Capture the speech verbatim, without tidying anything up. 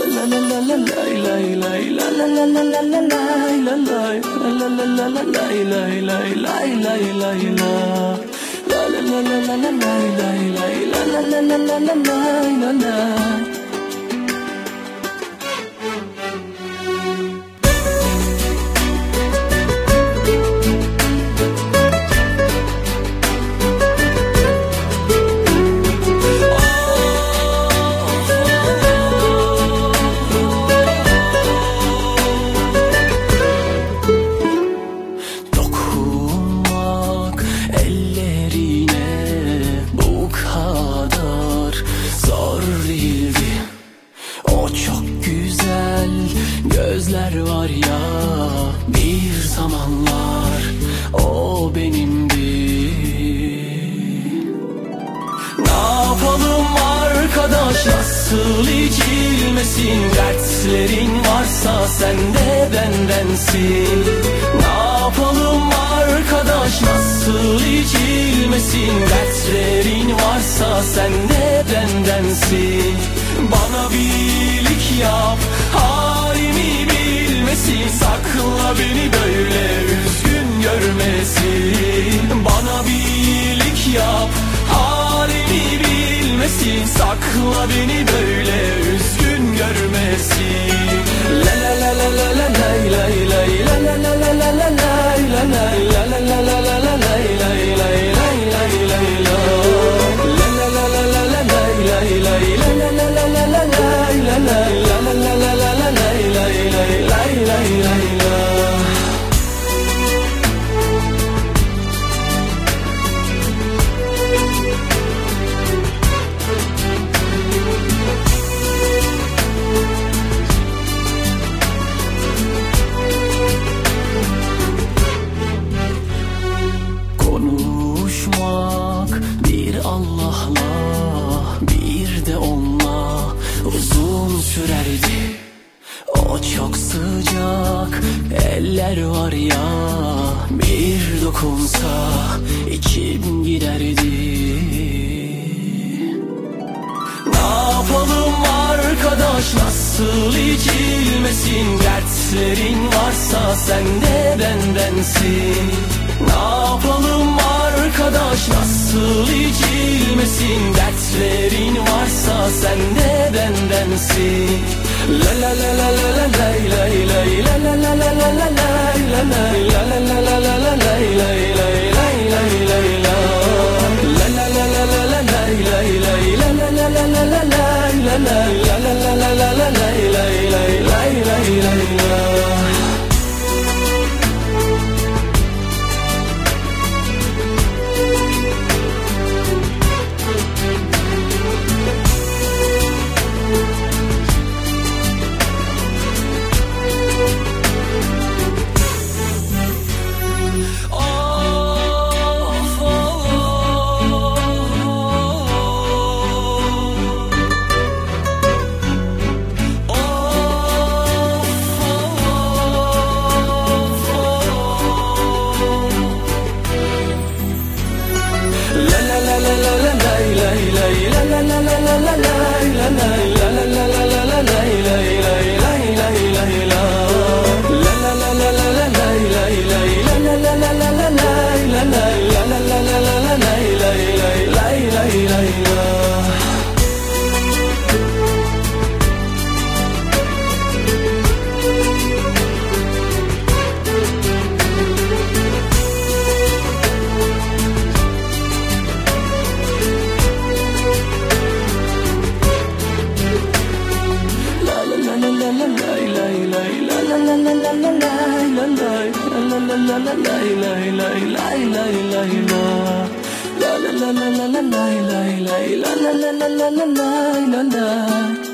Gözler var ya, bir zamanlar o benimdi. Ne yapalım arkadaş, nasıl içilmesin? Dertlerin varsa sen de bendensin. Ne yapalım arkadaş, nasıl içilmesin? Dertlerin varsa sen de bendensin. Bana bir iyilik yap, halimi bilmesin. Sakla beni böyle üzgün görmesin. Bana bir iyilik yap, halimi bilmesin. Sakla beni böyle üzgün görmesin. La la la la la la lay lay lay, la la la la la la lay la lay, la la la la la la lay lay lay lay lay lay la. La la la la la la lay lay lay, la la la la la la lay la lay, la la la la la la lay lay lay lay lay lay la. Konuşmak bir Allah'la, bir de onunla uzun sürerdi. O çok sıcak eller var ya, bir dokunsa içim giderdi. Ne yapalım arkadaş, nasıl içilmesin? Dertlerin varsa sen de bendensin. Ne yapalım arkadaş, nasıl içilmesin? Dertlerin varsa sen de bendensin. La la la la la la lay lay lay, la la la la la la lay la lay, la la la la la la lay lay lay lay lay lay la. La la la la la la lay lay lay, la la la la la la lay la lay, la la la la la la lay lay lay lay lay lay la. La la la la la la la la la la la la la la la la la.